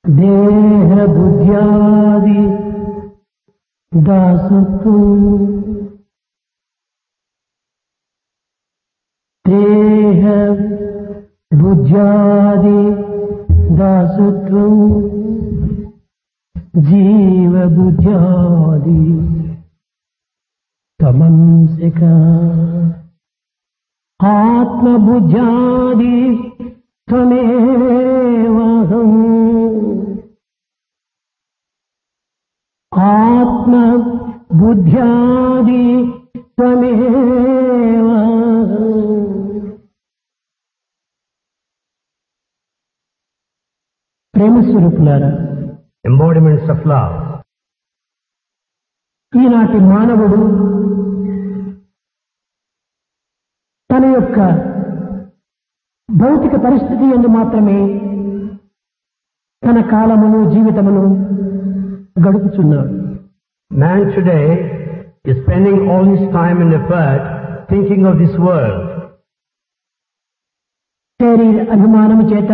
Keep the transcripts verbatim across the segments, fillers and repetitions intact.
దేహ బుద్ధ్యాది దాసత్వం దేహ బుద్ధ్యాది దాసత్వం జీవ బుద్ధ్యాది తమంసిక ఆత్మబుద్ధ్యాది త్వమేవాహం ఆత్మ బుద్ధ్యాది త్వమేవాహం. ప్రేమస్వరూపులారా, embodiments of love. ఈనాటి మానవుడు తన యొక్క భౌతిక పరిస్థితి యందు మాత్రమే తన కాలమును జీవితమును గడుపుచున్నాడు. Man today is spending all his time and effort thinking of this world. శరీర అభిమానము చేత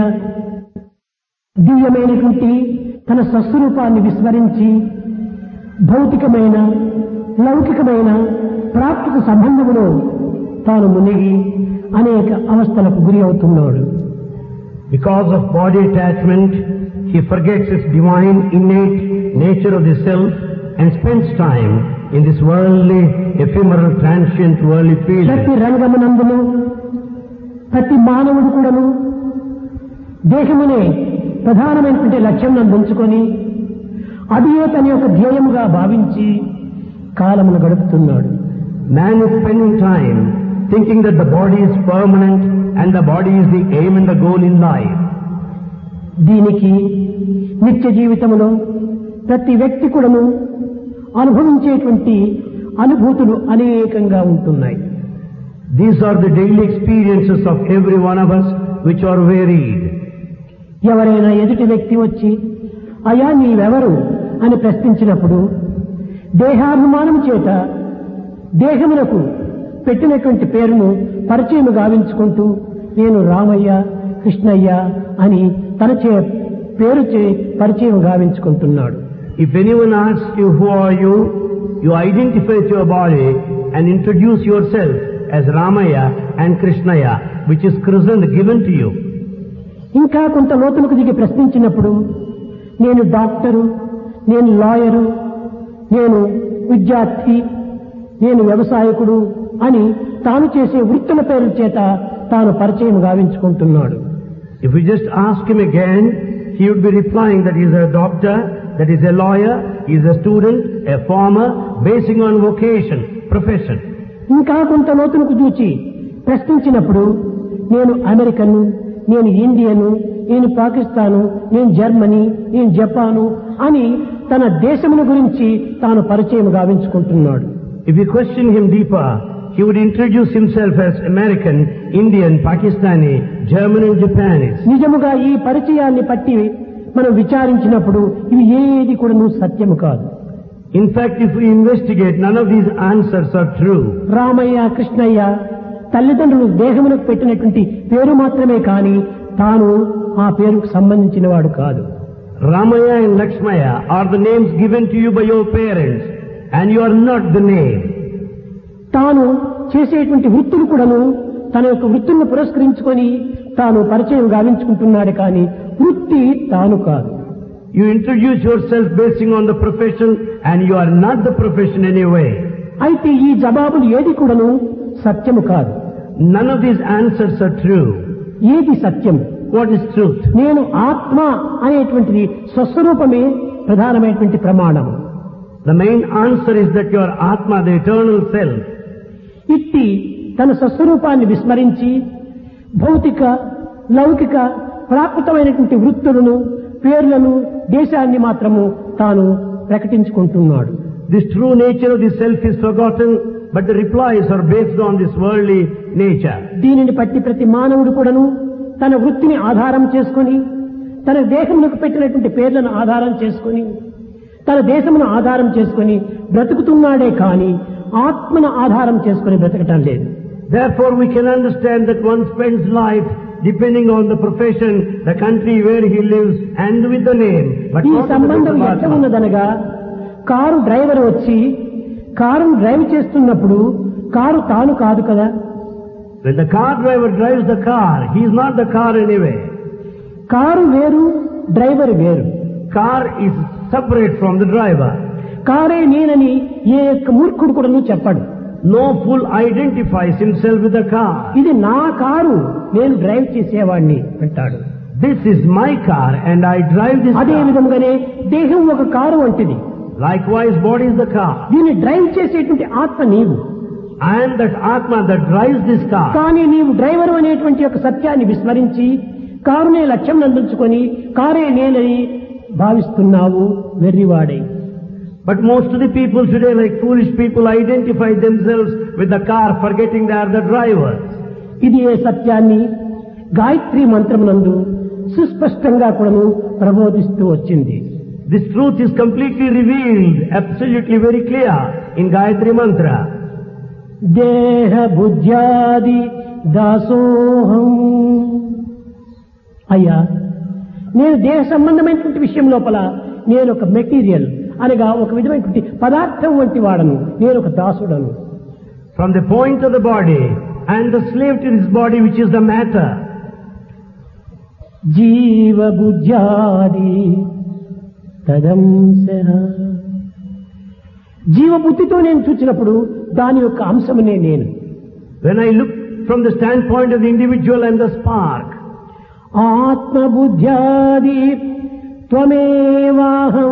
దివ్యమైనటువంటి తన స్వస్వరూపాన్ని విస్మరించి భౌతికమైన లౌకికమైన ప్రాప్తిక సంబంధములో తాను మునిగి అనేక అవస్థలకు గురి అవుతున్నాడు. Because of body attachment, he forgets his divine innate nature of the self and spends time in this worldly, ephemeral, transient, worldly field. ప్రతి రంగమునందును ప్రతి మానవుడు కూడాను దేహమునే ప్రధానమైనటువంటి లక్ష్యం నందుంచుకొని అదియే తన యొక్క ధ్యేయముగా భావించి కాలమును గడుపుతున్నాడు. Man is spending time thinking that the body is permanent and the body is the aim and the goal in life. దీనికి నిత్య జీవితంలో ప్రతి వ్యక్తి కూడాను అనుభవించేటువంటి అనుభూతులు అనేకంగా ఉంటున్నాయి. These are the daily experiences of every one of us which are varied. ఎవరైనా ఎదుటి వ్యక్తి వచ్చి అయా నీవెవరు అని ప్రశ్నించినప్పుడు దేహాభిమానం చేత దేహమునకు పెట్టినటువంటి పేరును పరిచయం గావించుకుంటూ నేను రామయ్య కృష్ణయ్య అని తన చే పేరు చే పరిచయం గావించుకుంటున్నాడు. If anyone asks you who are you, you identify with your body and introduce yourself as Ramaya and Krishnaya, which is christened given to you. ఇంకా కొంత లోతులకు దిగి ప్రశ్నించినప్పుడు నేను డాక్టరు, నేను లాయరు, నేను విద్యార్థి, నేను వ్యవసాయకుడు అని తాను చేసే వృత్తుల పేర్ల చేత తాను పరిచయం గావించుకుంటున్నాడు. If we just ask him again, he would be replying that he is a doctor, that he is a lawyer, he is a student, a farmer, basing on vocation, profession. ఇంకా కొంత లోతులకు చూచి ప్రశ్నించినప్పుడు నేను అమెరికను, నేను ఇండియను, నేను పాకిస్తాను, నేను Germany, నేను Japan అని తన దేశమును గురించి తాను పరిచయం గావించుకుంటున్నాడు. If you question him deeper, he would introduce himself as American, Indian, Pakistani, German and Japanese. నిజముగా ఈ పరిచయాన్ని పట్టి మనం విచారించినప్పుడు ఇవి ఏది కూడా సత్యము కాదు. In fact, if we investigate, none of these answers are true. Ramayya Krishnaiah తల్లిదండ్రులు దేహమునకు పెట్టినటువంటి పేరు మాత్రమే కాని తాను ఆ పేరుకు సంబంధించిన వాడు కాదు. Ramaya and Lakshmaya are the names given to you by your parents, and you are not the name. తాను చేసేటువంటి వృత్తులు కూడాను తన యొక్క వృత్తులను పురస్కరించుకొని తాను పరిచయం గావించుకుంటున్నాడు కానీ వృత్తి తాను కాదు. You introduce yourself basing on the profession, and you are not the profession anyway. అయితే ఈ జవాబులు ఏది కూడాను సత్యము కాదు. None of these answers are true. ఏది సత్యం? What is truth? నేను ఆత్మ అనేటువంటిది స్వస్వరూపమే ప్రధానమైనటువంటి ప్రమాణం. The main answer is that you are Atma, the eternal self. ఇట్టి తన స్వస్వరూపాన్ని విస్మరించి భౌతిక లౌకిక ప్రాకృతమైనటువంటి వృత్తులను, పేర్లను, దేశాన్ని మాత్రము తాను ప్రకటించుకుంటున్నాడు. This true nature of the self is forgotten, but the replies are based on this worldly nature. దీనిని పట్టి ప్రతి మానవుడు కూడాను తన వృత్తిని ఆధారం చేసుకొని, తన దేహమునకు పెట్టినటువంటి పేర్లను ఆధారం చేసుకొని, తన దేశమును ఆధారం చేసుకొని బ్రతుకుతున్నాడే కాని ఆత్మను ఆధారం చేసుకొని బ్రతకటం లేదు. Therefore we can understand that one spends life depending on the profession, the country where he lives, and with the name. But ఈ not with the సంబంధం name of ఎట్లా Atma. ఉన్నదనగా కారు డ్రైవర్ వచ్చి కారును డ్రైవ్ చేస్తున్నప్పుడు car తాను కాదు కదా. When the car driver drives the car, he is not the car anyway. Car వేరు, డ్రైవర్ వేరు. Car is separate from the driver. కారే నేనని ఏ యొక్క మూర్ఖుడు కూడా చెప్పడు. No fool identifies himself with the car. ఇది నా కారు, నేను డ్రైవ్ చేసేవాడిని అంటాడు. This is my car and I drive this అదే car. విధంగానే దేహం ఒక కారు వంటిది. Likewise, body is the car. దీన్ని డ్రైవ్ చేసేటువంటి ఆత్మ నీవు. I am that Atma that drives this car. కానీ నీవు డ్రైవర్ అనేటువంటి యొక్క సత్యాన్ని విస్మరించి కారునే లక్ష్యం నందించుకొని కారే నేనని భావిస్తున్నావు వెర్రివాడై. But most of the people today, like foolish people, identify themselves with the car, forgetting they are the drivers. ఇది ఏ సత్యాన్ని గాయత్రి మంత్రమునందు సుస్పష్టంగా కూడాను ప్రబోధిస్తూ వచ్చింది. This truth is completely revealed, absolutely very clear in Gayatri Mantra. దేహ బుద్ధ్యాది దాసోహం. అయ్యా, నేను దేహ సంబంధమైనటువంటి విషయం లోపల నేను ఒక మెటీరియల్ అనగా ఒక విధమైనటువంటి పదార్థం వంటి వాడను, నేను ఒక దాసుడను. From the point of the body and the slave to this body, which is the matter. జీవ బుద్ధ్యాది తదంశః. జీవబుద్ధితో నేను చూచినప్పుడు దాని యొక్క అంశమునే నేను. When I look from the standpoint of the individual and the spark, ఆత్మబుద్ధ్యాది త్వమేవాహం.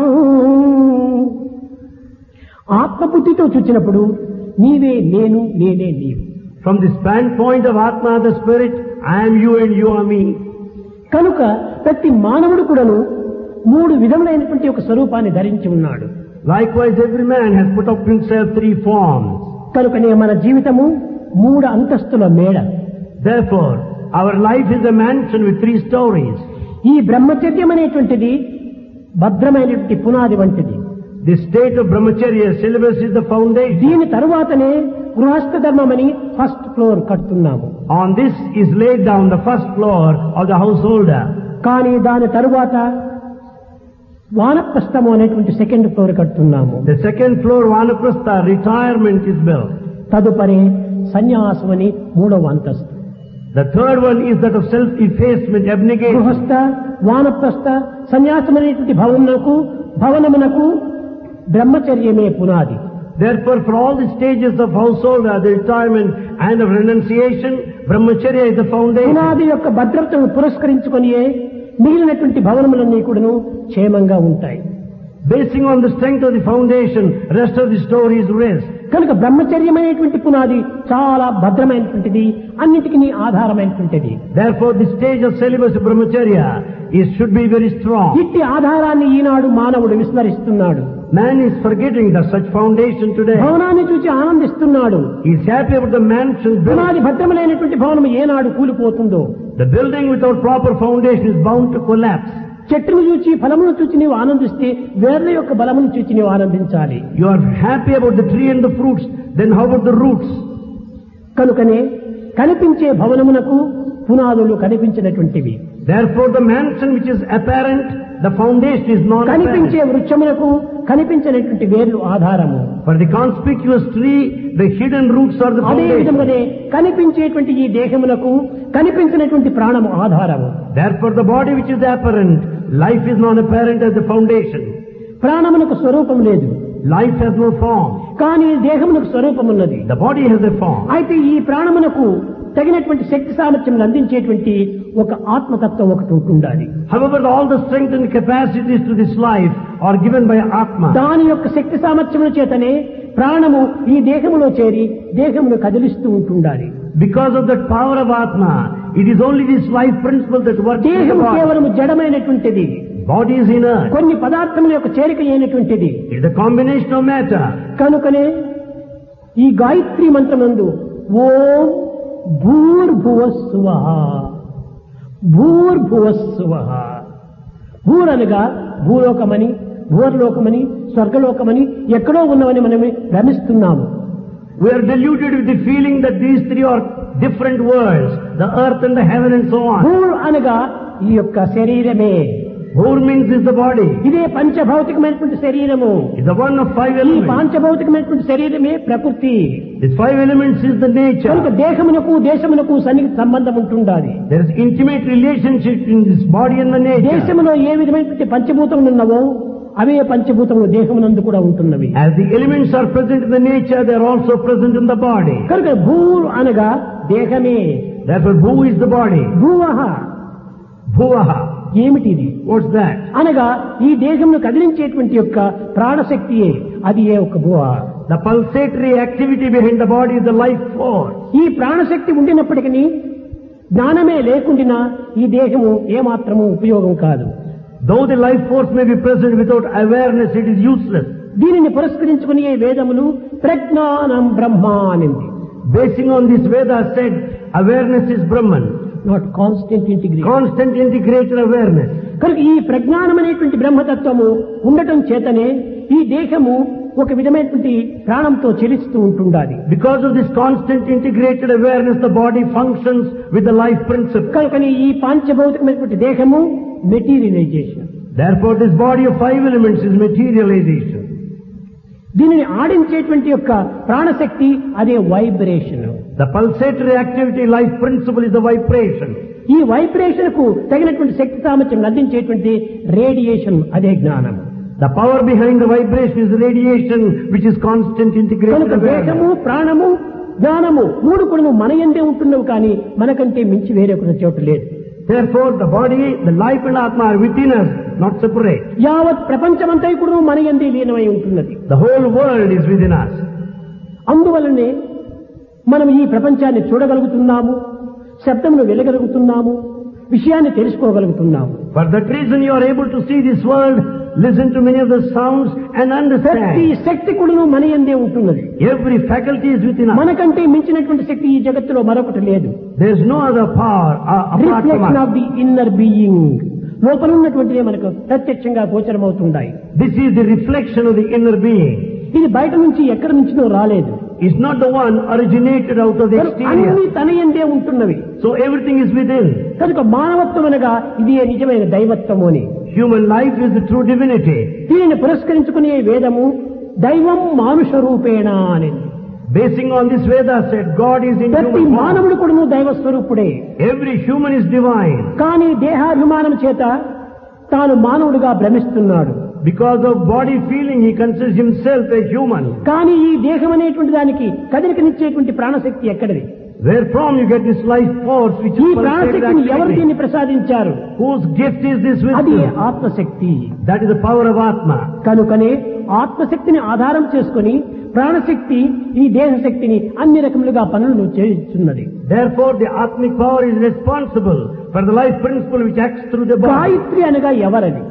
ఆత్మబుద్ధితో చూచినప్పుడు నీవే నేను, నేనే నీవు. from the standpoint of Atma, the spirit, I am you and you are me. కనుక ప్రతి మానవుడు కూడాను మూడు విధములైనటువంటి ఒక స్వరూపాన్ని ధరించి ఉన్నాడు. Likewise, every man has put up himself three forms. కనుకనే మన జీవితము మూడు అంతస్తుల మేడ. Therefore, our life is a mansion with three stories. ఈ బ్రహ్మచర్యం అనేటువంటిది భద్రమైనటువంటి పునాది వంటిది. The state of brahmacharya syllabus is the foundation. దీని తరువాతనే గృహస్థ ధర్మమని ఫస్ట్ ఫ్లోర్ కడుతున్నాము. On this is laid down the first floor of the householder. కానీ దాని తరువాత వానప్రస్థము అనేటువంటి సెకండ్ ఫ్లోర్ కడుతున్నాము. The second floor, vanaprastha, retirement is built. తదుపరి సన్యాసం అని మూడవ అంతస్తు. The third one is that of self-effacement, abnegation. గృహస్థ, వానప్రస్థ, సన్యాసం అనేటువంటి భవనమునకు భవనమునకు బ్రహ్మచర్యమే పునాది. Therefore, for all the stages of householder, the retirement and of renunciation, brahmacharya is the foundation. పునాది యొక్క భద్రతను పురస్కరించుకొనియే మిగిలినటువంటి భవనములన్నీ కూడాను క్షేమంగా ఉంటాయి. Basing on the strength of the foundation, rest of the stories rest. కనుక బ్రహ్మచర్యమైనటువంటి పునాది చాలా భద్రమైనటువంటిది, అన్నిటికీ ఆధారమైనటువంటిది. Therefore, the stage of celibacy of brahmacharya is should be very strong. ఇట్టి ఆధారాన్ని ఈనాడు మానవుడు విస్మరిస్తున్నాడు. Man is forgetting the such foundation today. భవనాన్ని చూసి ఆనందిస్తున్నాడు. He is happy about the mansion built. పునాది భద్రమైనటువంటి భవనం ఏనాడు కూలిపోతుందో. The building without proper foundation is bound to collapse. చెట్టును చూచి ఫలమును చూచి నీవు ఆనందిస్తే వేర్ల యొక్క బలమును చూచి నీవు ఆనందించాలి. You are happy about the tree and the fruits, then how about the roots? కనుకనే కనిపించే భవనమునకు పునాదులు కనిపించినటువంటివి. Therefore, the mansion which is apparent, the foundation is not కనిపించే apparent. వృక్షమునకు కనిపించినటువంటి వేర్లు ఆధారము. For the conspicuous tree, the hidden roots are the అదే foundation. విధంగానే కనిపించేటువంటి ఈ దేహమునకు కనిపించినటువంటి ప్రాణము ఆధారము. Therefore, the body which is apparent, life is not apparent as the foundation. ప్రాణమునకు స్వరూపం లేదు, Life has no form. కానీ దేహమునకు స్వరూపం ఉన్నది. The body has a form. అయితే ఈ ప్రాణమునకు తగినటువంటి శక్తి సామర్థ్యం అందించేటువంటి ఒక ఆత్మతత్వం ఒకటి ఉంటుండాలి. However, all the strength and capacities to this life are given by Atma. దాని యొక్క శక్తి సామర్థ్యముల చేతనే ప్రాణము ఈ దేహములో చేరి దేహమును కదిలిస్తూ ఉంటుండాలి. Because of that power of Atma, it is only this life principle that works in the దేహము body. కేవలము జడమైనటువంటిది, Body is inert. కొన్ని పదార్థముల యొక్క చేరిక అయినటువంటిది. It is a combination of matter. కనుకనే ఈ గాయత్రి మంత్రమందు ఓం భూర్భువస్సువః భూర్భువస్సువః, భూరనగా భూలోకమని, భూర్లోకమని, స్వర్గలోకమని ఎక్కడో ఉన్నవని మనమే భ్రమిస్తున్నాము. We are deluded with the feeling that these three are different worlds, the earth and the heaven and so on. భూర్ అనగా ఈ యొక్క శరీరమే. Bhur means is the body. ఇదే పంచభౌతికమైనటువంటి శరీరము. It's the one of five ఈ elements. పంచభౌతికమైనటువంటి శరీరమే ప్రకృతి. These five elements is the nature. కనుక దేహమునకు దేశమునకు సన్నిహిత సంబంధం ఉంటుండాలి. There is intimate relationship in this body and the nature. దేశములో ఏ విధమైనటువంటి పంచభూతములు ఉన్నవో అవే పంచభూతములు దేహమునందు కూడా ఉంటున్నవి. As the elements are present in the nature, they are also present in the body. కనుక భూర్ అనగా దేహమే. Therefore, Bhu is the body. భూవః Bhuvaha. ఏమిటిది What's that? అనగా ఈ దేహమును కదిలించేటువంటి యొక్క ప్రాణశక్తియే అది ఏ ఒక భువ. The pulsatory activity behind the body is the life force. ఈ ప్రాణశక్తి ఉండినప్పటికీ జ్ఞానమే లేకుండినా ఈ దేహము ఏమాత్రము ఉపయోగం కాదు. Though the life force may be present without awareness, it is useless. దీనిని పురస్కరించుకుని ఈ వేదములు ప్రజ్ఞానం బ్రహ్మ అనింది. Basing on this Veda said, awareness is Brahman. Not constant integration. Constant integrated awareness. కనుక ఈ ప్రజ్ఞానం అనేటువంటి బ్రహ్మతత్వము ఉండటం చేతనే ఈ దేహము ఒక విధమైనటువంటి ప్రాణంతో చెలిస్తూ ఉంటుండాలి. Because of this constant integrated awareness, the body functions with the life principle. కనుకని ఈ పాంచభౌతికమైనటువంటి దేహము materialisation. Therefore, this body of five elements is materialization. దీనిని ఆడించేటువంటి యొక్క ప్రాణశక్తి అదే vibration. The pulsatory activity life principle is the vibration. ఈ vibration కు తగినటువంటి శక్తి సామర్థ్యం అందించేటువంటి రేడియేషన్ అదే జ్ఞానం. The power behind the vibration is radiation, which is constant integrated కనుక దేహము awareness. ప్రాణము జ్ఞానము మూడు కూడా మన యందే ఉంటున్నవి కానీ మనకంటే మించి వేరే ఒక చోటు లేదు. Therefore, the body, the life and Atma are within us, not separate. యావత్ ప్రపంచమంతా కూడా మన యందే లీనమై ఉంటున్నది. The whole world is within us. అందువలనే మనం ఈ ప్రపంచాన్ని చూడగలుగుతున్నాము, శబ్దమును వినగలుగుతున్నాము, విషయాన్ని తెలుసుకోగలుగుతున్నాము. For that reason, you are able to see this world, listen to many of the sounds and ప్రతి understand. శక్తి కూడా మన యందే ఉంటున్నది. Every faculty is within us. మనకంటే మించినటువంటి శక్తి ఈ జగత్తులో మరొకటి లేదు. There is no other power uh, apart from reflection us. Of the inner being లోపల ఉన్నటువంటిదే మనకు ప్రత్యక్షంగా గోచరమవుతుంటాయి. This is the reflection of the inner being. ఇది బయట నుంచి ఎక్కడి నుంచినో రాలేదు. It's not the one originated out of the అన్ని exterior. తన యందే ఉంటున్నవి. So everything is within. కనుక మానవత్వం అనగా ఇది నిజమైన దైవత్వము అని. Human life is the true divinity. దీనిని పురస్కరించుకునే వేదము దైవం మానుష రూపేణ అని. Basing on this Veda said, God is in ప్రతి human form. మానవుడు కూడా దైవ స్వరూపుడే. Every human is divine. కానీ దేహాభిమానం చేత తాను మానవుడిగా భ్రమిస్తున్నాడు. Because of body feeling, he considers himself a human. కానీ ఈ దేహం అనేటువంటి దానికి కదలికనిచ్చేటువంటి ప్రాణశక్తి ఎక్కడిది? Where from you get this life force which ఈ is pulsated ప్రాణశక్తిని ఎవరు activity? దీన్ని ప్రసాదించారు? Whose gift is this అది wisdom? ఆత్మశక్తి. That is the power of Atma. కనుకనే ఆత్మశక్తిని ఆధారం చేసుకుని ప్రాణశక్తి ఈ దేహశక్తిని అన్ని రకములుగా పనులను చేస్తున్నది. Therefore, the Atmic power is responsible for the life principle which acts through the body. Gayatri అనగా ఎవరది?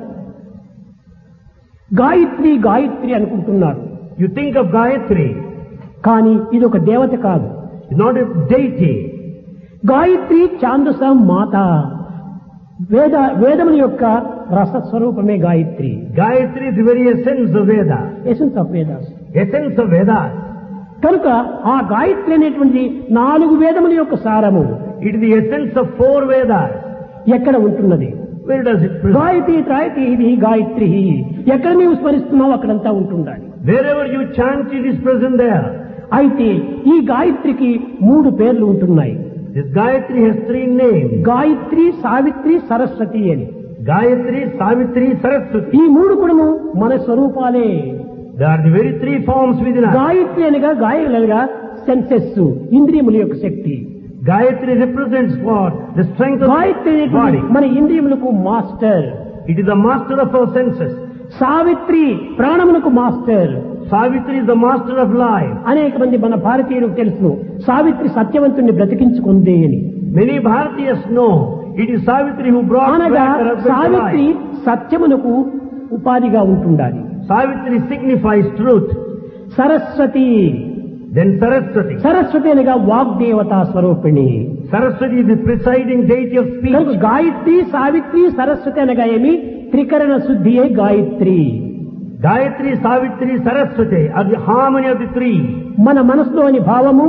గాయత్రి గాయత్రి అనుకుంటున్నారు. You think of Gayatri, కానీ ఇది ఒక దేవత కాదు. it's not a deity. Gayatri ఛాందస మాత వేద వేదముల యొక్క రసస్వరూపమే Gayatri. Gayatri is the very essence of Veda. Essence of Vedas. Essence of Vedas. కనుక ఆ గాయత్రి అనేటువంటి నాలుగు వేదముల యొక్క సారము It is the essence of four Vedas. ఎక్కడ ఉంటున్నది? Where does it present? Gayatri త్రాయతి ఇది గాయత్రి. ఎక్కడ నీవు స్మరిస్తున్నావు అక్కడంతా ఉంటుండాలి. Wherever you chant, it is present there. అయితే ఈ గాయత్రికి మూడు పేర్లు ఉంటున్నాయి. This Gayatri has three names. Gayatri, Savitri, Saraswati అని. Gayatri, Savitri, Saraswati. ఈ మూడు కూడా మన స్వరూపాలే. They are the very three forms within us. Gayatri అనగా గాయలుగా సెన్సెస్ ఇంద్రియముల యొక్క శక్తి. Gayatri represents what? The strength of Gayatri the అనేటువంటి body. మన ఇంద్రియములకు master. It is the master of our senses. Savitri ప్రాణములకు master. Savitri is the master of life. అనేక మంది మన భారతీయులకు తెలుసు సావిత్రి సత్యవంతుణ్ణి బ్రతికించుకుంది అని. Many Bharatiyas know it is Savitri who brought అనగా back her husband to Savitri life. సత్యమునకు ఉపాధిగా ఉంటుండాలి. Savitri signifies truth. Saraswati Then Saraswati. Saraswati అనగా వాగ్దేవతా స్వరూపిణి. Saraswati is the presiding deity of కనుక speech. గాయత్రి, సావిత్రి, సరస్వతి అనగా ఏమి? త్రికరణ శుద్ధియే Gayatri. Gayatri, Savitri, Saraswati are the harmony of the three. మన మనసులోని భావము,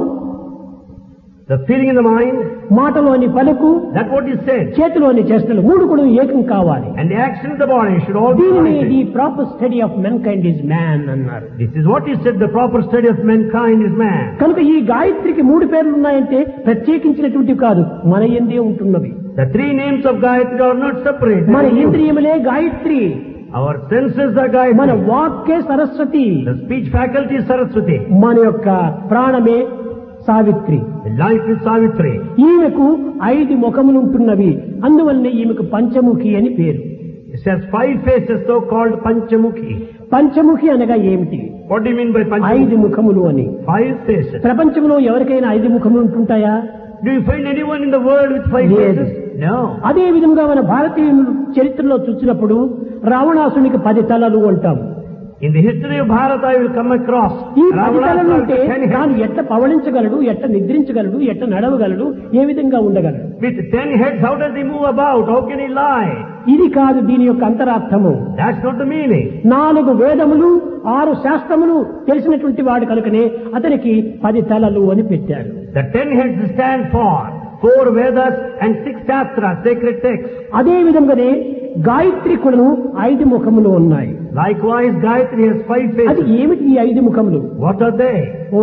The feeling in the mind, మాటలోని పలుకు, that what is said, చేతిలోని చేష్టలు మూడు కూడా ఏకం కావాలి. and the action of the body should all be దీనిని united. The proper study of mankind is man అన్నారు. This is what is said, the proper study of mankind is man. కనుక ఈ గాయత్రికి మూడు పేర్లు ఉన్నాయంటే ప్రత్యేకించినటువంటివి కాదు, మన యందే ఉంటున్నవి. The three names of Gayatri are not separate. మన ఇంద్రియములే గాయత్రి, Our senses are మన Gayatri. వాక్కే Saraswati, The speech faculty is Saraswati. మన యొక్క ప్రాణమే Savitri. The life is Savitri. ఈమెకు ఐదు ముఖములు ఉంటున్నవి, అందువల్లనే ఈమెకు పంచముఖి అని పేరు. It has five faces, so called Panchamukhi. Panchamukhi అనగా ఏమిటి? What do you mean by ఐదు Panchamukhi? ముఖములు అని. Five faces. ప్రపంచంలో ఎవరికైనా ఐదు ముఖములు ఉంటుంటాయా? Do you find anyone in the world with five Yes. faces? No. అదే విధంగా మన భారతీయుల చరిత్రలో చూసినప్పుడు రావణాసునికి పది తలలు అంటాం. In the history of Bharata, you will come across ఈ పది తలలు Ravana ఉంటే with ten తాను heads. ఎట్ట పవళించగలడు, ఎట్ట నిద్రించగలడు, ఎట్ట నడవగలడు, ఏ విధంగా ఉండగలడు? With ten heads, how does he move about? How can he lie? ఇది కాదు దీని యొక్క అంతరార్థము. That's not the meaning. నాలుగు వేదములు, ఆరు శాస్త్రములు తెలిసినటువంటి వాడు కనుకనే అతనికి పది తలలు అని పెట్టారు. The ten heads stand for four Vedas and six Shastras, sacred texts. అదే విధంగానే గాయత్రి కూడాను ఐదు ముఖములు ఉన్నాయి. Likewise, Gayatri has five అది faces. ఏమిటి ఈ ఐదు ముఖములు? What are they?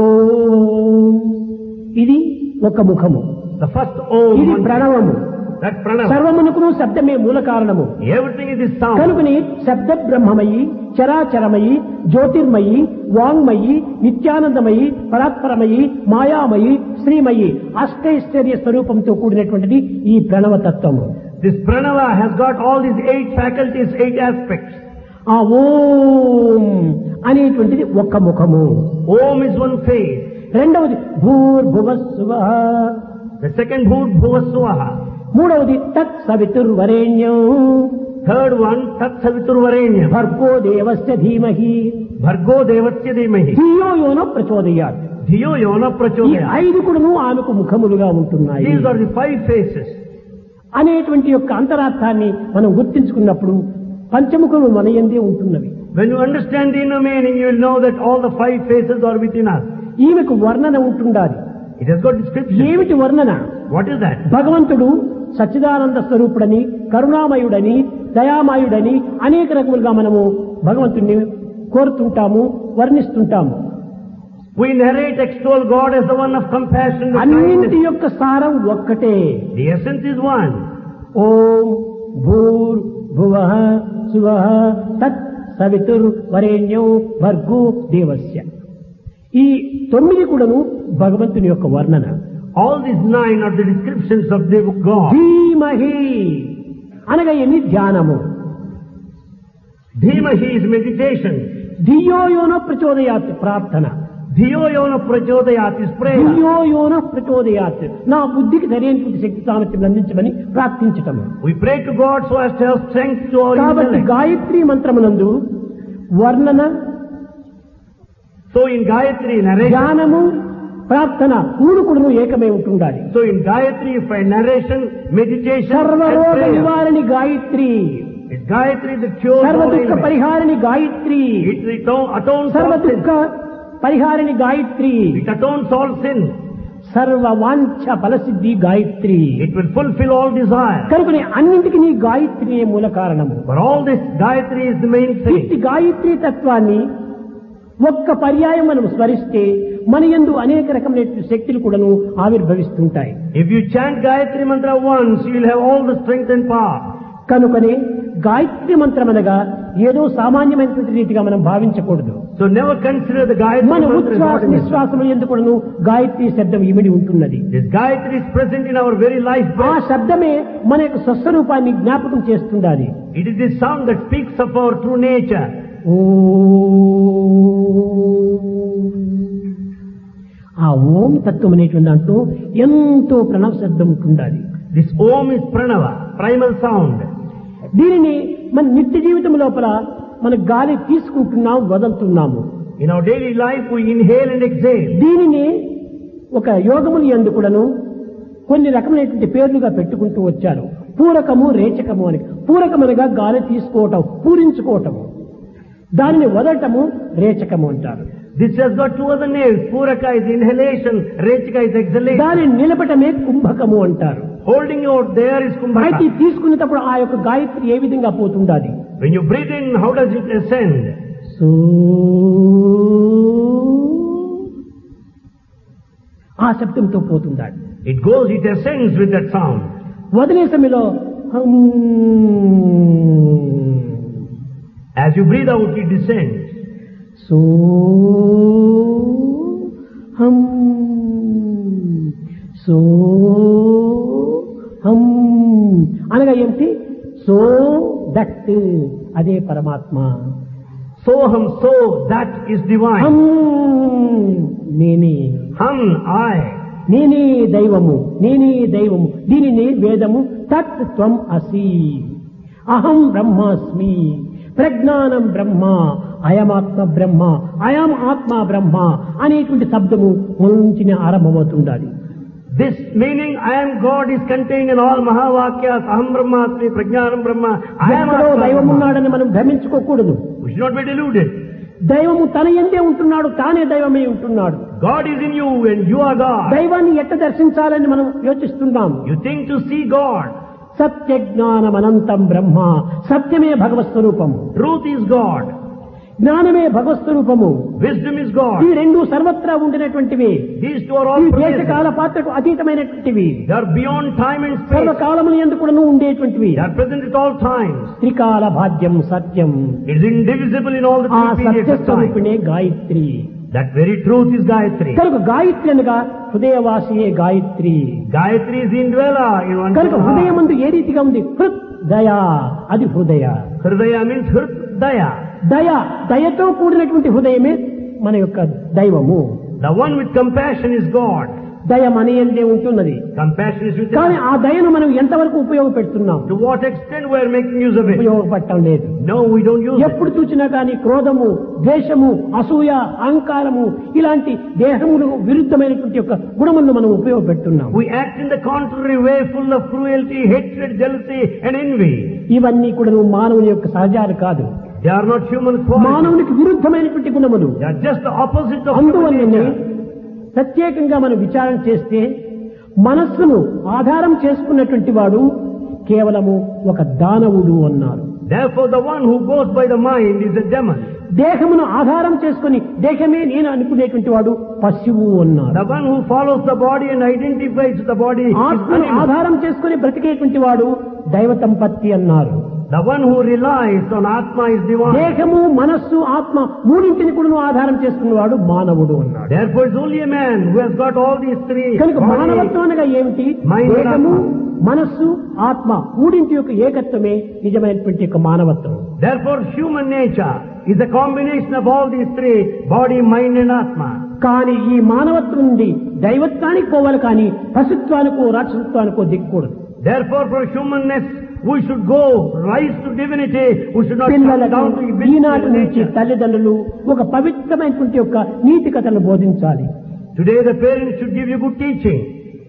ఓం, ఇది ఒక ముఖము. The first Om, ఇది one- ప్రణవము. that Pranava. సర్వమునకును శబ్దమే మూల కారణము. Everything is this sound. కనుకని శబ్ద బ్రహ్మమయి, చరాచరమయి, జ్యోతిర్మయి, వాంగ్మయి, నిత్యానందమయి, పరాత్పరమయి, మాయామయి, శ్రీమయి, అష్టైశ్వర్య స్వరూపంతో కూడినటువంటిది ఈ ప్రణవతత్వము. This Pranava has got all these eight faculties, eight aspects. ఆ ఓం అనేటువంటిది ఒక్క ముఖము. Om is one face. రెండవది భూర్భువస్సువః, The second Bhut Bhuvaswaha. మూడవది తత్ సవితుర్వరేణ్యం, Third one, Tat Saviturvarenyam. భర్గో దేవస్య ధీమహి, Bhargo Devasya Dhimahi. ధియో యోన ప్రచోదయాత్. Dhiyo Yona ఈ Prachodaya. ఐదు కూడాను ఆమెకు ముఖములుగా ఉంటున్నాయి These are the five faces. అనేటువంటి యొక్క అంతరార్థాన్ని మనం గుర్తించుకున్నప్పుడు పంచముఖములు మన యందే ఉంటున్నవి. When you understand the inner meaning, you will know that all the five faces are within us. ఈమెకు వర్ణన ఉంటుండాలి. It has got description. ఏమిటి వర్ణన? What is that? భగవంతుడు సచ్చిదానంద స్వరూపుడని, కరుణామయుడని, దయామయుడని అనేక రకములుగా మనము భగవంతుణ్ణి కోరుతుంటాము, వర్ణిస్తుంటాము. We narrate, extol God as the one of compassion and అన్నింటి kindness. యొక్క సారం ఒక్కటే. The essence is one. ఓం భూర్ భువః సువః తత్ సవితుర్ వరేణ్యం భర్గో దేవస్య. ఈ తొమ్మిది కూడాను భగవంతుని యొక్క వర్ణన. All these nine are the descriptions of the God. ధీమహి అనగా ఏమి? ధ్యానము. Dhimahi is meditation. ధియో యోన ప్రచోదయాత్ ప్రార్థన. Dhiyo Yona Prachodayat is prayer. ధియో యోన ప్రచోదయాత్, నా బుద్ధికి సరైనటువంటి శక్తి సామర్థ్యం అందించమని ప్రార్థించటము. We pray to God so as to have strength to our కాబట్టి intellect. గాయత్రి మంత్రమునందు వర్ణన, So in Gayatri narration, ధ్యానము, ప్రార్థన మూడు కూడాను ఏకమై ఉంటుండాలి. so in Gayatri you find narration, meditation, and సర్వరోగ prayer. నివారణి Gayatri, It's Gayatri that cures సర్వ all దుఃఖ ailments. పరిహారిణి Gayatri, It aton- atones సర్వ all దుఃఖ sins. పరిహారిణి Gayatri, It atones all sins. సర్వ వాంఛ ఫలసిద్ధి Gayatri. It will fulfill all desire. కనుకనే అన్నింటికి నీ గాయత్రియే మూల కారణము. For all this, Gayatri is the main ఇట్టి thing. గాయత్రి తత్వాన్ని ఒక్క పర్యాయం మనం స్మరిస్తే మన యందు అనేక రకమైన శక్తులు కూడాను ఆవిర్భవిస్తుంటాయి. If you chant Gayatri mantra once, you will have all the strength and power. కనుకనే గాయత్రి మంత్రం అనగా ఏదో సామాన్యమైనటువంటి రీతిగా మనం భావించకూడదు. So never consider the Gayatri మన mantra as ఉచ్ఛ్వాస ordinary. నిశ్వాసముల యందు కూడాను గాయత్రి శబ్దం ఇమిడి ఉంటున్నది. This Gayatri is present in our very life ఆ breath. శబ్దమే మన యొక్క స్వస్వరూపాన్ని జ్ఞాపకం చేస్తుండాలి. It is the sound that speaks of our true nature. ఆ ఓం తత్వం అనేటువంటి దాంట్లో ఎంతో ప్రణవ శబ్దం ఉంటుండాలి. This Om is Pranava, primal sound. దీనిని మన నిత్య జీవితం లోపల మన గాలి తీసుకుంటున్నాం, వదులుతున్నాము. In our daily life, we inhale and exhale. దీనిని ఒక యోగములు యందు కూడాను కొన్ని రకమైనటువంటి పేర్లుగా పెట్టుకుంటూ వచ్చారు. పూరకము, రేచకము అని. పూరకమనగా గాలి తీసుకోవటం, పూరించుకోవటం. దానిని వదలటము రేచకము అంటారు. This has got two other names. Puraka is inhalation, Rechika is exhalation. దానిని నిలబటమే కుంభకము అంటారు. Holding out there is అయితే kumbhaka. తీసుకునేటప్పుడు ఆ యొక్క గాయత్రి ఏ విధంగా పోతుండాలి? When you breathe in, how does it ascend? సో ఆ శబ్దంతో పోతుండాలి. It goes, it ascends with that sound. వదిలే సమయంలో హం. As you breathe out, it descends. సో హం సో హం అనగా ఏమిటి? సో దట్ అదే పరమాత్మ. Soham, so, that is హం divine. నేనే, Hum, I. నేనే దైవము, నేనే దైవము. దీనిని వేదము తత్ త్వం అసి, అహం బ్రహ్మాస్మి, ప్రజ్ఞానం బ్రహ్మ, అయమాత్మ బ్రహ్మ, అయం ఆత్మ బ్రహ్మ అనేటువంటి శబ్దము ముంచిన ఆరంభమవుతుండాలి. This meaning, I am God, is contained in all Mahavakyas, Aham Brahmasmi, Prajnanam Brahma, I am ఎక్కడో Atma దైవం Brahma. ఉన్నాడని మనం భ్రమించుకోకూడదు. We should not be deluded. దైవము తన ఎందే ఉంటున్నాడు, తానే దైవమే ఉంటున్నాడు. God is in you and you are God. దైవాన్ని ఎట్ట దర్శించాలని మనం యోచిస్తున్నాం. You think to see God. సత్య జ్ఞానం అనంతం బ్రహ్మ, సత్యమే భగవత్ స్వరూపము, Truth is God. జ్ఞానమే భగవత్ స్వరూపము. Wisdom is God. ఇవి రెండు సర్వత్రా ఉండినటువంటివి. These two are all ఈ pervasive. దేశకాల పాత్రకు అతీతమైనటువంటివి. They are beyond time and space. సర్వకాలములు యందు కూడాను ఉండేటువంటివి. They are present at all times. త్రికాల భాగ్యం సత్యం. It is indivisible in all the ఆ three periods of time. సత్యస్వరూపిణే Gayatri. That very truth is Gayatri. కనుక గాయత్రి అనగా హృదయవాసియే Gayatri. Gayatri is the indweller in one కనుక heart. హృదయమందు ఏ రీతిగా ఉంది? హృద్ దయా, అది హృదయ. Hridaya means Hridaya. దయ, దయతో కూడినటువంటి హృదయమే మన యొక్క దైవము. The one with compassion is God. దయ మన యందే ఉంటున్నది. Compassion is within కానీ us. ఆ దయను మనం ఎంతవరకు ఉపయోగపెడుతున్నాం? To what extent we are making use of it? ఉపయోగపడటం లేదు. No, we don't use it. ఎప్పుడు చూసినా కానీ క్రోధము, ద్వేషము, అసూయ, అహంకారము ఇలాంటి దేహములు విరుద్ధమైనటువంటి యొక్క గుణములను మనం ఉపయోగపెడుతున్నాం. We act in the contrary way, full of cruelty, hatred, jealousy and envy. ఇవన్నీ కూడా మానవుని యొక్క సహజాలు కాదు. They are not human qualities. మానవునికి విరుద్ధమైనటువంటి గుణములు. They are just the opposite of human అందువల్లనే nature. ప్రత్యేకంగా మనం విచారణ చేస్తే మనస్సును ఆధారం చేసుకున్నటువంటి వాడు కేవలము ఒక దానవుడు అన్నారు. Therefore, the one who goes by the mind is a demon. దేహమును ఆధారం చేసుకుని దేహమే నేను అనుకునేటువంటి వాడు పశువు అన్నారు. The one who follows the body and identifies with the body is ఆత్మను animal. ఆధారం చేసుకుని బ్రతికేటువంటి వాడు దైవ సంపత్తి అన్నారు. The one who relies on Atma is divine. దేహము, మనస్సు, ఆత్మ మూడింటిని కూడా ఆధారం చేసుకున్నవాడు మానవుడు అన్నాడు. Therefore, it's only a man who has got all these three. కనుక body, మానవత్వం అనగా ఏమిటి? mind and దేహము, Atma. మనస్సు, ఆత్మ మూడింటి యొక్క ఏకత్వమే నిజమైనటువంటి యొక్క మానవత్వం. Therefore, human nature is a combination of all these three: body, mind and Atma. కానీ ఈ మానవత్వం నుండి దైవత్వానికి పోవాలి, కానీ పశుత్వానికో రాక్షసత్వానికో దిక్కకూడదు. Therefore, for humanness, we should go rise to divinity. We should not come పిల్లలకు down to ఈనాటి beast నుంచి nature. తల్లిదండ్రులు ఒక పవిత్రమైనటువంటి యొక్క నీతి కథలను బోధించాలి. Today, the parents should give you good teaching.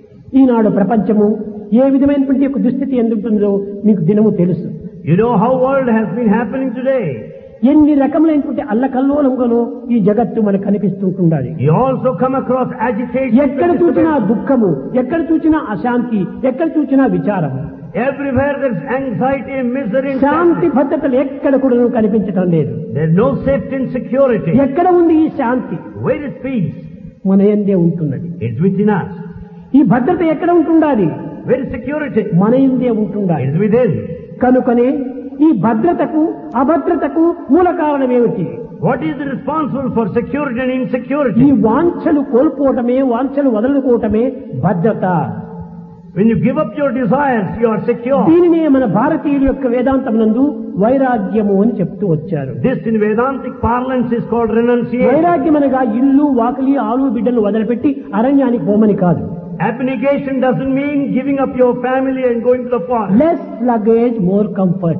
ఈనాడు ప్రపంచము ఏ విధమైనటువంటి యొక్క దుస్థితి ఎందుంటుందో మీకు దినము తెలుసు. You know how world has been happening today. ఎన్ని రకములైనటువంటి అల్లకల్లోలంగానో ఈ జగత్తు మనకు కనిపిస్తుంటుండాలి. You also come across agitation. ఎక్కడ చూసినా దుఃఖము, ఎక్కడ చూసినా అశాంతి, ఎక్కడ చూసినా విచారము. Everywhere there's anxiety and misery. and Shanti sadness. భద్రతలు ఎక్కడ కూడా కనిపించటం లేదు. There's no safety and security. ఎక్కడ ఉంది ఈ శాంతి? Where is peace? మన యందే ఉంటున్నది. It's within us. ఈ భద్రత ఎక్కడ ఉంటుండాలి? Where is security? మన యందే ఉంటుండాలి. It's within. కనుకనే ఈ భద్రతకు అభద్రతకు మూల కారణం ఏమిటి? What is responsible for security and ఈ insecurity? వాంఛలు కోల్పోవటమే, వాంఛలు వదులుకోవటమే భద్రత. When you give up your desires, you are secure. దీనినే మన భారతీయుల యొక్క వేదాంతం నందు వైరాగ్యము అని చెప్తూ వచ్చారు. This in Vedantic parlance is called renunciation. వైరాగ్యం అనగా ఇల్లు, వాకిలి, ఆలు, బిడ్డలు వదిలిపెట్టి అరణ్యానికి పోమని కాదు. Abnegation doesn't mean giving up your family and going to the forest. Less luggage, more comfort.